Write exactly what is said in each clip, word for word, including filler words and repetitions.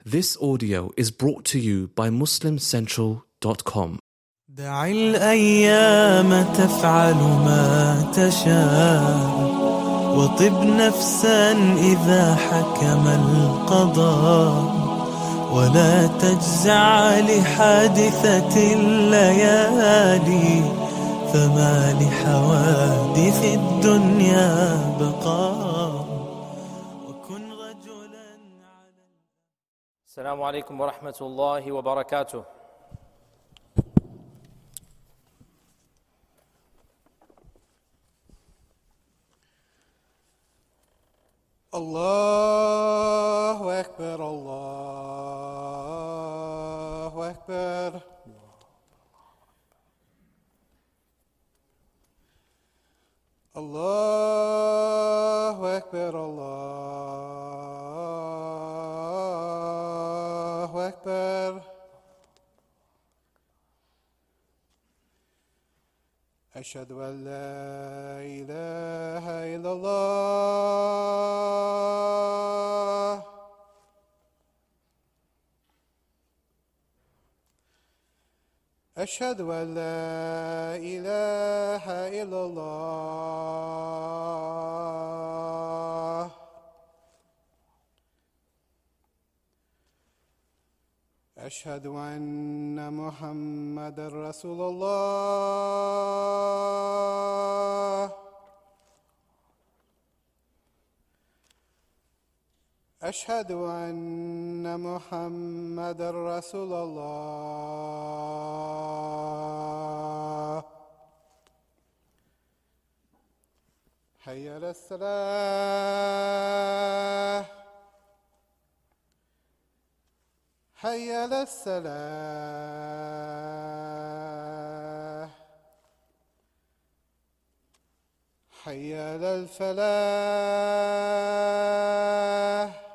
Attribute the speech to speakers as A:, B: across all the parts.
A: This audio is brought to you by muslim central dot com.
B: دع الأيام تفعل ما تشاء وطب نفسا إذا حكم القضاء ولا تجزع لحادثة الليالي فما لحوادث الدنيا بقاء وكن رجلا على.
C: السلام عليكم ورحمة الله وبركاته.
D: Allahu Akbar, Allahu Akbar. Allahu Akbar, Allahu Akbar. أشهد أن لا إله إلا الله أشهد أن لا إله إلا الله أشهد أن محمد رسول الله أشهد أن محمد رسول الله حي على الصلاة حي على الصلاة حي على الفلاح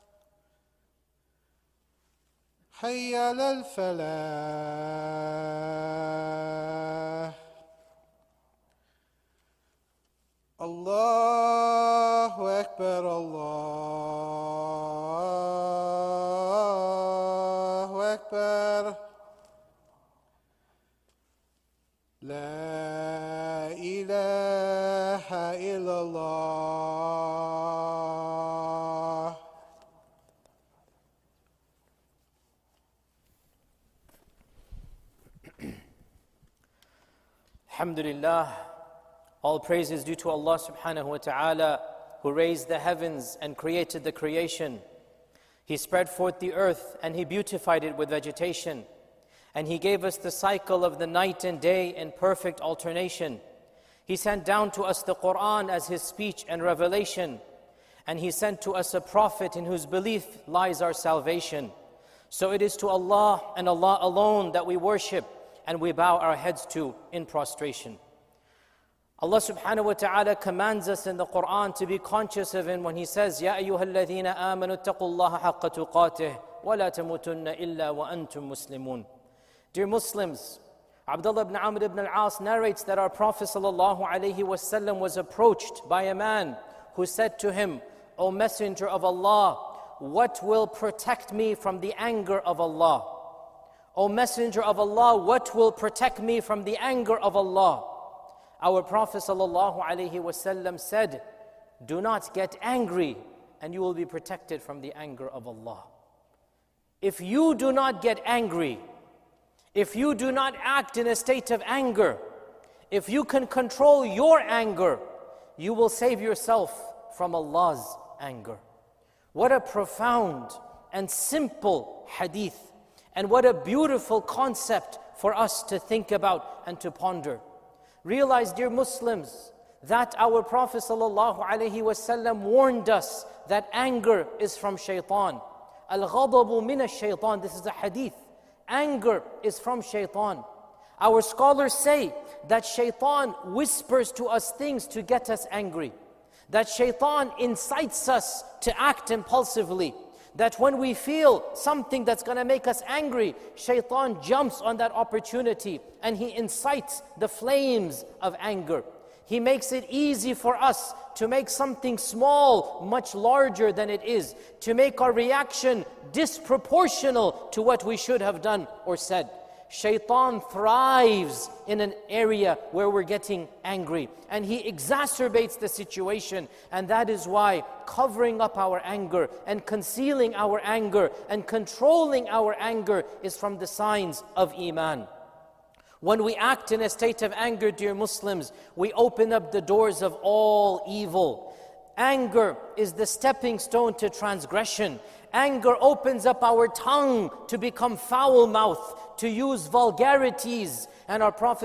D: حي على الفلاح الله أكبر الله أكبر لا إله إلا الله.
C: Alhamdulillah, all praise is due to Allah subhanahu wa ta'ala, who raised the heavens and created the creation. He spread forth the earth and He beautified it with vegetation. And He gave us the cycle of the night and day in perfect alternation. He sent down to us the Quran as His speech and revelation. And He sent to us a prophet in whose belief lies our salvation. So it is to Allah and Allah alone that we worship and we bow our heads to in prostration. Allah subhanahu wa ta'ala commands us in the Quran to be conscious of Him when He says, Ya ayyuhal ladhina amanu taqullaha haqqa tuqatih wa la tamutunna illa wa antum muslimun. Dear Muslims, Abdullah ibn Amr ibn al-As narrates that our Prophet sallallahu alaihi wasallam was approached by a man who said to him, O Messenger of Allah, what will protect me from the anger of Allah? O Messenger of Allah, what will protect me from the anger of Allah? Our Prophet sallallahu alaihi wasallam said, do not get angry and you will be protected from the anger of Allah. If you do not get angry, if you do not act in a state of anger, if you can control your anger, you will save yourself from Allah's anger. What a profound and simple hadith, and what a beautiful concept for us to think about and to ponder. Realize, dear Muslims, that our Prophet ﷺ warned us that anger is from shaitan. Al-ghadabu min ash-shaytan. This is a hadith. Anger is from shaitan. Our scholars say that shaitan whispers to us things to get us angry. That shaitan incites us to act impulsively. That when we feel something that's going to make us angry, shaitan jumps on that opportunity and he incites the flames of anger. He makes it easy for us to make something small much larger than it is, to make our reaction disproportional to what we should have done or said. Shaitan thrives in an area where we're getting angry, and he exacerbates the situation. And that is why covering up our anger and concealing our anger and controlling our anger is from the signs of Iman. When we act in a state of anger, dear Muslims, we open up the doors of all evil. Anger is the stepping stone to transgression. Anger opens up our tongue to become foul-mouthed, to use vulgarities. And our Prophet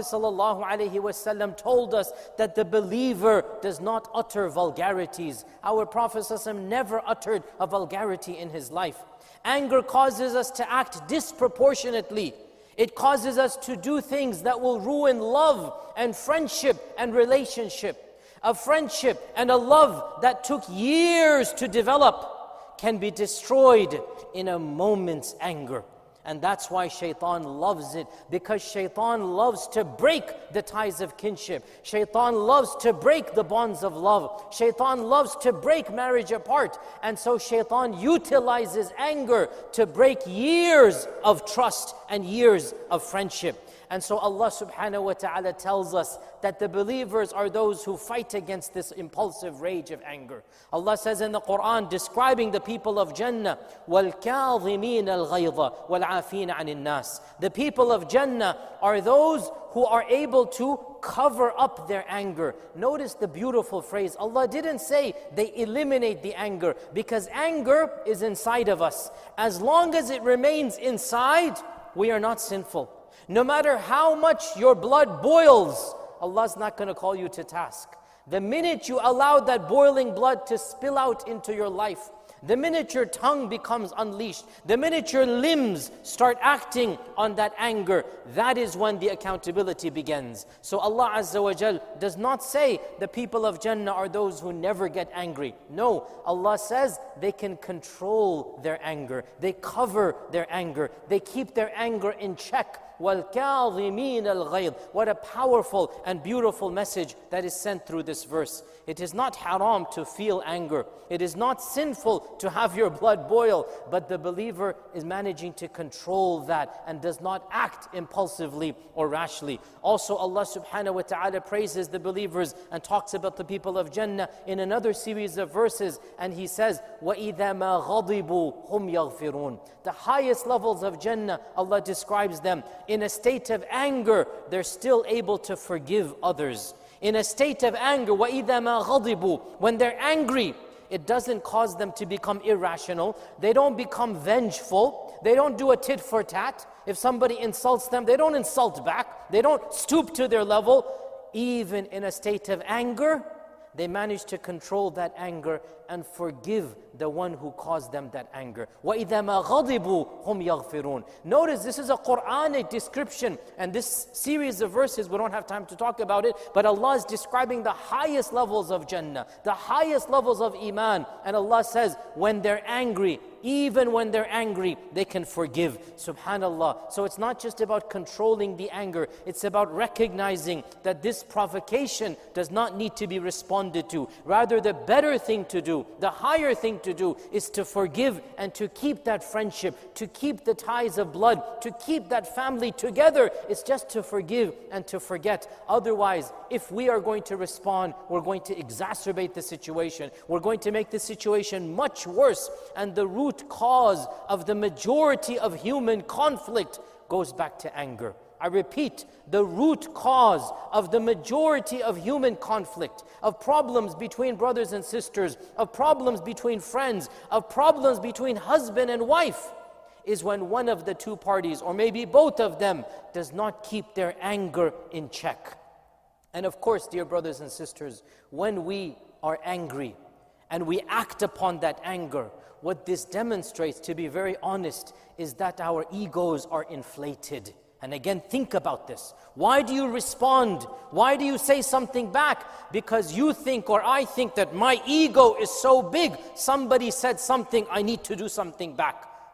C: ﷺ told us that the believer does not utter vulgarities. Our Prophet ﷺ never uttered a vulgarity in his life. Anger causes us to act disproportionately. It causes us to do things that will ruin love and friendship and relationship. A friendship and a love that took years to develop can be destroyed in a moment's anger. And that's why Shaitan loves it, because Shaitan loves to break the ties of kinship. Shaitan loves to break the bonds of love. Shaitan loves to break marriage apart. And so Shaitan utilizes anger to break years of trust and years of friendship. And so Allah subhanahu wa ta'ala tells us that the believers are those who fight against this impulsive rage of anger. Allah says in the Quran, describing the people of Jannah, وَالْكَاظِمِينَ الْغَيْظَ وَالْعَافِينَ عَنِ النَّاسِ. The people of Jannah are those who are able to cover up their anger. Notice the beautiful phrase. Allah didn't say they eliminate the anger, because anger is inside of us. As long as it remains inside, we are not sinful. No matter how much your blood boils, Allah's not going to call you to task. The minute you allow that boiling blood to spill out into your life, the minute your tongue becomes unleashed, the minute your limbs start acting on that anger, that is when the accountability begins. So Allah Azza wa Jal does not say the people of Jannah are those who never get angry. No, Allah says they can control their anger. They cover their anger. They keep their anger in check. وَالْكَاظِمِينَ الْغَيْظَ. What a powerful and beautiful message that is sent through this verse. It is not haram to feel anger. It is not sinful to have your blood boil, but the believer is managing to control that and does not act impulsively or rashly. Also, Allah subhanahu wa ta'ala praises the believers and talks about the people of Jannah in another series of verses, and He says, وَإِذَا مَا غَضِبُوا هُمْ يَغْفِرُونَ. The highest levels of Jannah, Allah describes them. In a state of anger, they're still able to forgive others. In a state of anger, وَإِذَا مَا غَضِبُوا. When they're angry, it doesn't cause them to become irrational. They don't become vengeful. They don't do a tit for tat. If somebody insults them, they don't insult back. They don't stoop to their level. Even in a state of anger, they manage to control that anger and forgive the one who caused them that anger. وَإِذَا مَا غَضِبُوا هُمْ يَغْفِرُونَ. Notice this is a Quranic description, and this series of verses, we don't have time to talk about it, but Allah is describing the highest levels of Jannah, the highest levels of Iman. And Allah says, when they're angry, even when they're angry, they can forgive. Subhanallah. So it's not just about controlling the anger, it's about recognizing that this provocation does not need to be responded to. Rather, the better thing to do, the higher thing to do is to forgive and to keep that friendship, to keep the ties of blood, to keep that family together. It's just to forgive and to forget. Otherwise, if we are going to respond, we're going to exacerbate the situation. We're going to make the situation much worse. And the root cause of the majority of human conflict goes back to anger. I repeat, the root cause of the majority of human conflict, of problems between brothers and sisters, of problems between friends, of problems between husband and wife, is when one of the two parties, or maybe both of them, does not keep their anger in check. And of course, dear brothers and sisters, when we are angry and we act upon that anger, what this demonstrates, to be very honest, is that our egos are inflated. And again, think about this. Why do you respond? Why do you say something back? Because you think, or I think, that my ego is so big, somebody said something, I need to do something back.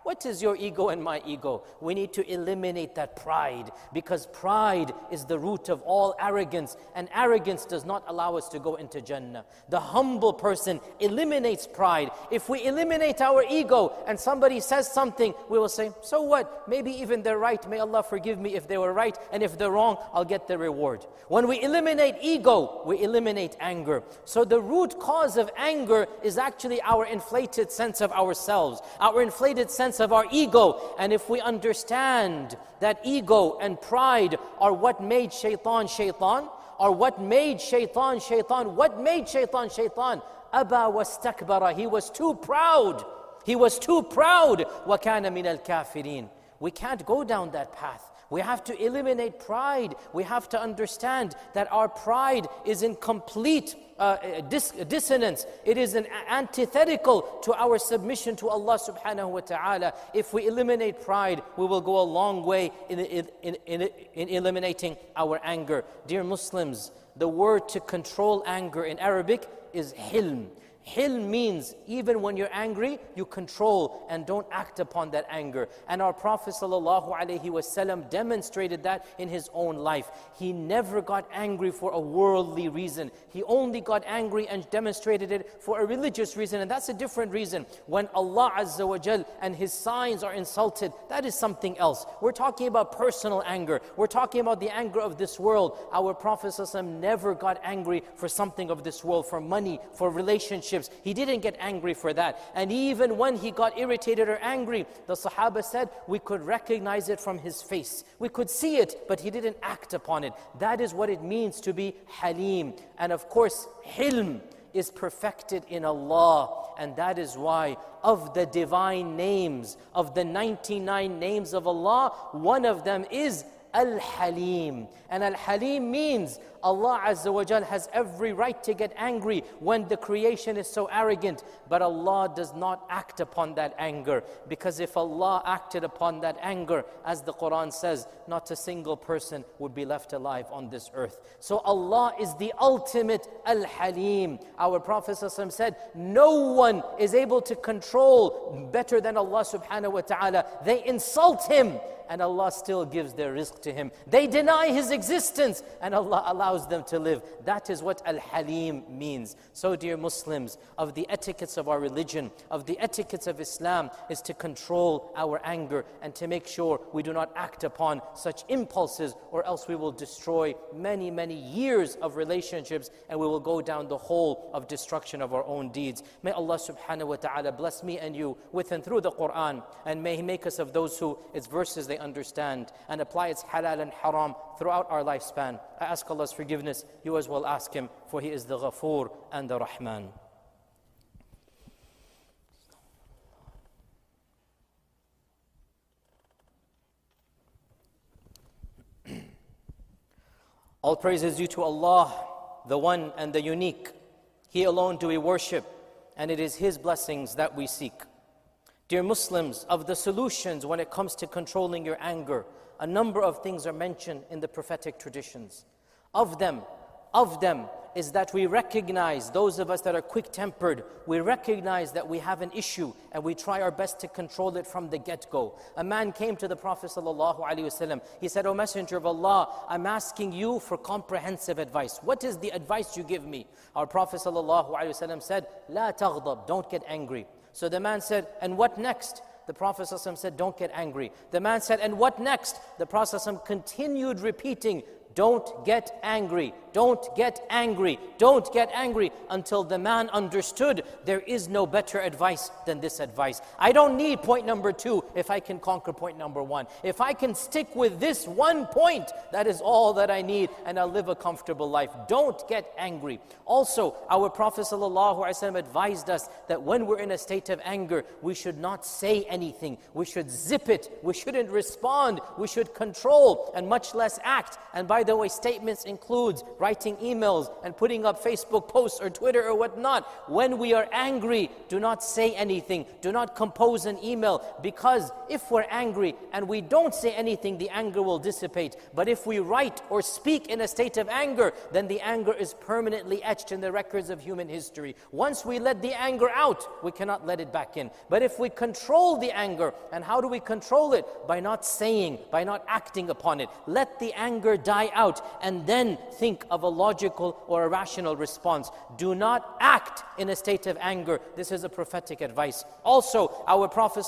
C: What is your ego and my ego? We need to eliminate that pride, because pride is the root of all arrogance, and arrogance does not allow us to go into Jannah. The humble person eliminates pride. If we eliminate our ego and somebody says something, we will say, so what? Maybe even they're right. May Allah forgive me if they were right, and if they're wrong, I'll get the reward. When we eliminate ego, we eliminate anger. So the root cause of anger is actually our inflated sense of ourselves, our inflated sense of our ego. And if we understand that ego and pride are what made shaitan shaitan, or what made shaitan shaitan, what made shaitan shaitan? Aba wastakbara, he was too proud. He was too proud. وَكَانَ مِنَ الْكَافِرِينَ. We can't go down that path. We have to eliminate pride. We have to understand that our pride is in complete uh, dis dissonance. It is an antithetical to our submission to Allah subhanahu wa ta'ala. If we eliminate pride, we will go a long way in, in, in, in, in eliminating our anger. Dear Muslims, the word to control anger in Arabic is hilm. Hilm means even when you're angry, you control and don't act upon that anger. And our Prophet ﷺ demonstrated that in his own life. He never got angry for a worldly reason. He only got angry and demonstrated it for a religious reason. And that's a different reason. When Allah Azza wa Jal and His signs are insulted, that is something else. We're talking about personal anger. We're talking about the anger of this world. Our Prophet ﷺ never got angry for something of this world, for money, for relationships. He didn't get angry for that. And even when he got irritated or angry, the Sahaba said we could recognize it from his face. We could see it, but he didn't act upon it. That is what it means to be Halim. And of course, Hilm is perfected in Allah. And that is why of the divine names, of the ninety-nine names of Allah, one of them is Al-Halim. And Al-Halim means Allah Azza wa Jal has every right to get angry when the creation is so arrogant, but Allah does not act upon that anger, because if Allah acted upon that anger, as the Quran says, not a single person would be left alive on this earth. So Allah is the ultimate Al-Halim. Our Prophet ﷺ said, no one is able to control better than Allah subhanahu wa ta'ala. They insult Him, and Allah still gives their rizq to him. They deny His existence, and Allah allows them to live. That is what Al-Halim means. So dear Muslims, of the etiquettes of our religion, of the etiquettes of Islam, is to control our anger and to make sure we do not act upon such impulses, or else we will destroy many, many years of relationships, and we will go down the hole of destruction of our own deeds. May Allah subhanahu wa ta'ala bless me and you with and through the Quran, and may He make us of those who its verses they understand and apply its halal and haram throughout our lifespan. I ask Allah's forgiveness. You as well ask Him, for He is the Ghafoor and the Rahman. All praise is due to Allah, the One and the Unique. He alone do we worship, and it is His blessings that we seek. Dear Muslims, of the solutions when it comes to controlling your anger, a number of things are mentioned in the prophetic traditions. Of them, of them is that we recognize, those of us that are quick-tempered, we recognize that we have an issue and we try our best to control it from the get-go. A man came to the Prophet ﷺ. He said, O Messenger of Allah, I'm asking you for comprehensive advice. What is the advice you give me? Our Prophet ﷺ said, La taghdab, don't get angry. So the man said, and what next? The Prophet ﷺ said, don't get angry. The man said, and what next? The Prophet ﷺ continued repeating, don't get angry, don't get angry, don't get angry, until the man understood there is no better advice than this advice. I don't need point number two if I can conquer point number one. If I can stick with this one point, that is all that I need, and I'll live a comfortable life. Don't get angry. Also, our Prophet ﷺ advised us that when we're in a state of anger, we should not say anything. We should zip it. We shouldn't respond. We should control and much less act. And by the way, statements includes writing emails and putting up Facebook posts or Twitter or whatnot. When we are angry, do not say anything. Do not compose an email, because if we're angry and we don't say anything, the anger will dissipate. But if we write or speak in a state of anger, then the anger is permanently etched in the records of human history. Once we let the anger out, we cannot let it back in. But if we control the anger, and how do we control it? By not saying, by not acting upon it. Let the anger die out and then think of a logical or a rational response. Do not act in a state of anger. This is a prophetic advice. Also, our Prophet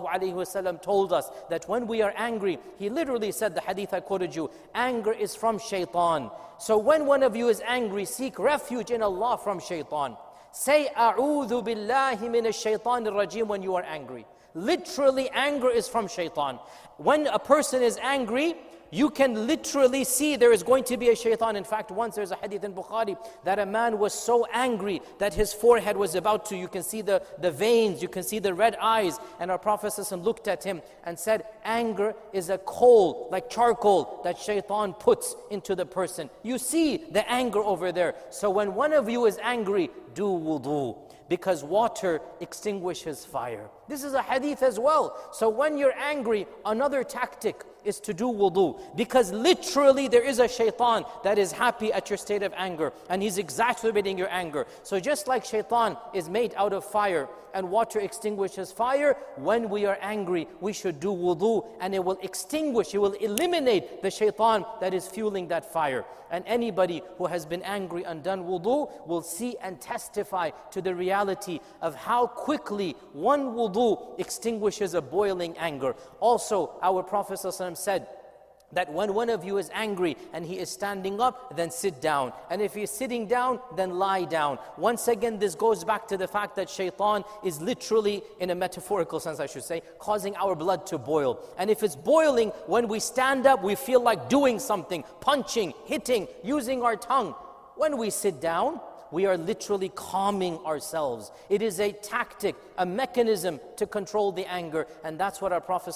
C: ﷺ told us that when we are angry, he literally said, the hadith I quoted you, anger is from shaitan. So when one of you is angry, seek refuge in Allah from shaitan. Say, A'udhu billahi minash shaitanir rajim when you are angry. Literally, anger is from shaitan. When a person is angry, you can literally see there is going to be a shaitan. In fact, once there's a hadith in Bukhari that a man was so angry that his forehead was about to, you can see the, the veins, you can see the red eyes. And our Prophet ﷺ looked at him and said, anger is a coal, like charcoal, that shaitan puts into the person. You see the anger over there. So when one of you is angry, do wudu, because water extinguishes fire. This is a hadith as well. So when you're angry, another tactic is to do wudu, because literally there is a shaitan that is happy at your state of anger, and he's exacerbating your anger. So just like shaitan is made out of fire and water extinguishes fire, when we are angry, we should do wudu, and it will extinguish, it will eliminate the shaitan that is fueling that fire. And anybody who has been angry and done wudu will see and testify to the reality of how quickly one wudu extinguishes a boiling anger. Also, our Prophet ﷺ said that when one of you is angry and he is standing up, then sit down. And if he is sitting down, then lie down. Once again, this goes back to the fact that shaitan is literally, in a metaphorical sense I should say, causing our blood to boil. And if it's boiling, when we stand up, we feel like doing something, punching, hitting, using our tongue. When we sit down, we are literally calming ourselves. It is a tactic, a mechanism to control the anger. And that's what our Prophet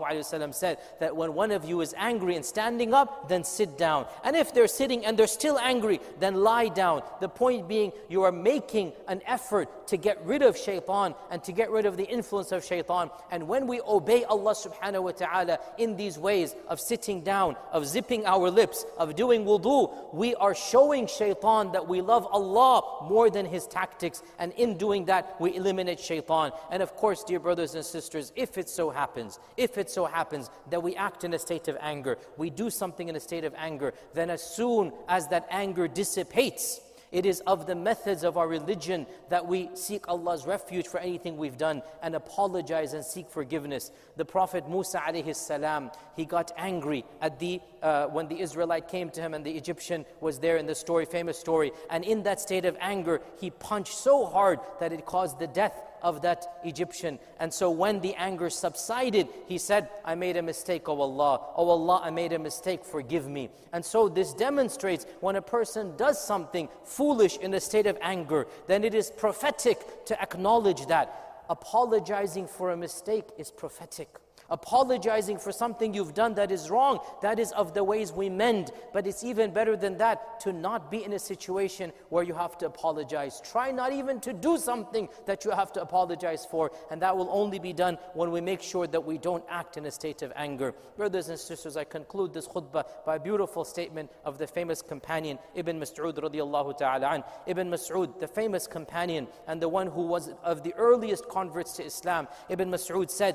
C: ﷺ said, that when one of you is angry and standing up, then sit down. And if they're sitting and they're still angry, then lie down. The point being, you are making an effort to get rid of shaitan and to get rid of the influence of shaitan. And when we obey Allah subhanahu wa ta'ala in these ways of sitting down, of zipping our lips, of doing wudu, we are showing shaitan that we love Allah more than his tactics, and in doing that we eliminate shaitan. And of course, dear brothers and sisters, if it so happens, if it so happens that we act in a state of anger, we do something in a state of anger, then as soon as that anger dissipates, it is of the methods of our religion that we seek Allah's refuge for anything we've done and apologize and seek forgiveness. The Prophet Musa alayhi salam, he got angry at the uh, when the Israelite came to him and the Egyptian was there in the story, famous story. And in that state of anger, he punched so hard that it caused the death of that Egyptian. And so when the anger subsided, he said, I made a mistake, O Allah. O Allah, I made a mistake, forgive me. And so this demonstrates when a person does something foolish in a state of anger, then it is prophetic to acknowledge that. Apologizing for a mistake is prophetic. Apologizing for something you've done that is wrong, that is of the ways we mend. But it's even better than that to not be in a situation where you have to apologize. Try not even to do something that you have to apologize for. And that will only be done when we make sure that we don't act in a state of anger. Brothers and sisters, I conclude this khutbah by a beautiful statement of the famous companion, Ibn Mas'ud radiallahu ta'ala an. Ibn Mas'ud, the famous companion and the one who was of the earliest converts to Islam, Ibn Mas'ud said,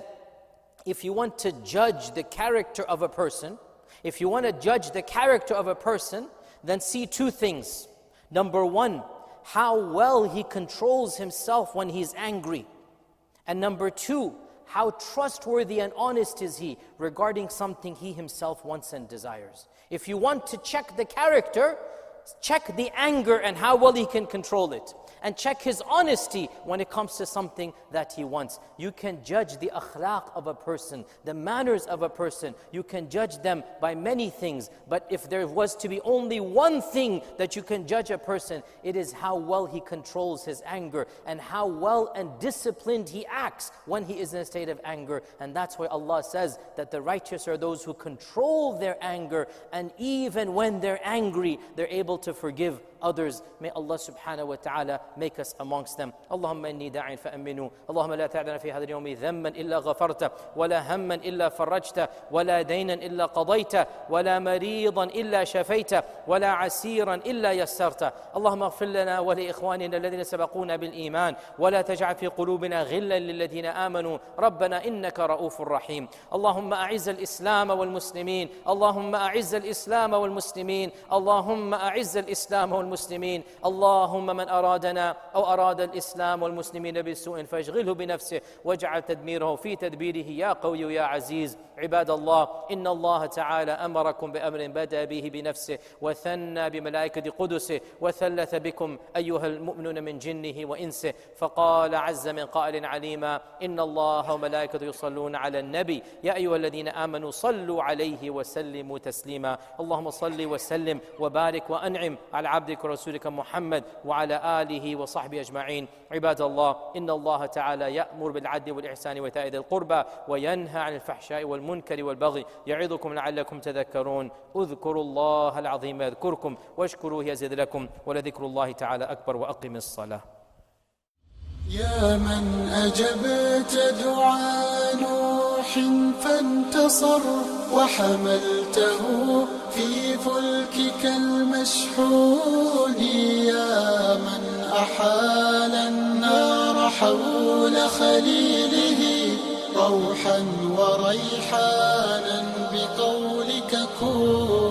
C: if you want to judge the character of a person, if you want to judge the character of a person, then see two things. Number one, how well he controls himself when he's angry. And number two, how trustworthy and honest is he regarding something he himself wants and desires. If you want to check the character, check the anger and how well he can control it. And check his honesty when it comes to something that he wants. You can judge the akhlaq of a person, the manners of a person. You can judge them by many things. But if there was to be only one thing that you can judge a person, it is how well he controls his anger and how well and disciplined he acts when he is in a state of anger. And that's why Allah says that the righteous are those who control their anger, and even when they're angry, they're able able to forgive others. May Allah subhanahu wa ta'ala make us amongst them. Allahumma inni da'in fa'aminu. Allahumma la ta'dana fi hadha al-yawmi dhamman illa ghafarta, wa la hamman illa farajta, wa la daynan illa qadayta, wa la maridan illa shafayta, wa la asiran illa yassarta. Allahumma ighfir lana wa li ikhwanina alladhina sabaquna bil iman, wa la taj'al fi qulubina ghillan lil ladhina amanu. Rabbana innaka ra'ufur rahim. Allahumma a'izz al-islam wal muslimin. Allahumma a'izz al-islam wal muslimin. Allahumma a'izz al-islam wal muslimin. Allahumma man aradana aw arada al-islam wal muslimin bisu'in fashghilhu bi nafsihi waj'al tadmirahu fi tadbirihi ya qawiyyu ya aziz. عباد الله إن الله تعالى أمركم بأمر بدأ به بنفسه وثنى بملائكة قدسه وثلث بكم أيها المؤمنون من جنه وإنسه فقال عز من قائل عليما إن الله وملائكته يصلون على النبي يا أيها الذين آمنوا صلوا عليه وسلموا تسليما. اللهم صل وسلم وبارك وأنعم على عبدك ورسولك محمد وعلى آله وصحبه أجمعين. عباد الله إن الله تعالى يأمر بالعدل والإحسان وإيتاء ذي القربى وينهى عن الفحشاء والمنكر والبغي يعظكم لعلكم تذكرون. اذكروا الله العظيم يذكركم واشكروه يزد لكم ولذكر الله تعالى أكبر وأقم الصلاة.
E: يا من أجبت دعاء نوح فانتصر وحملته في فلكك المشحون يا من أحال النار حول خليله روحا وريحانا بقولك كن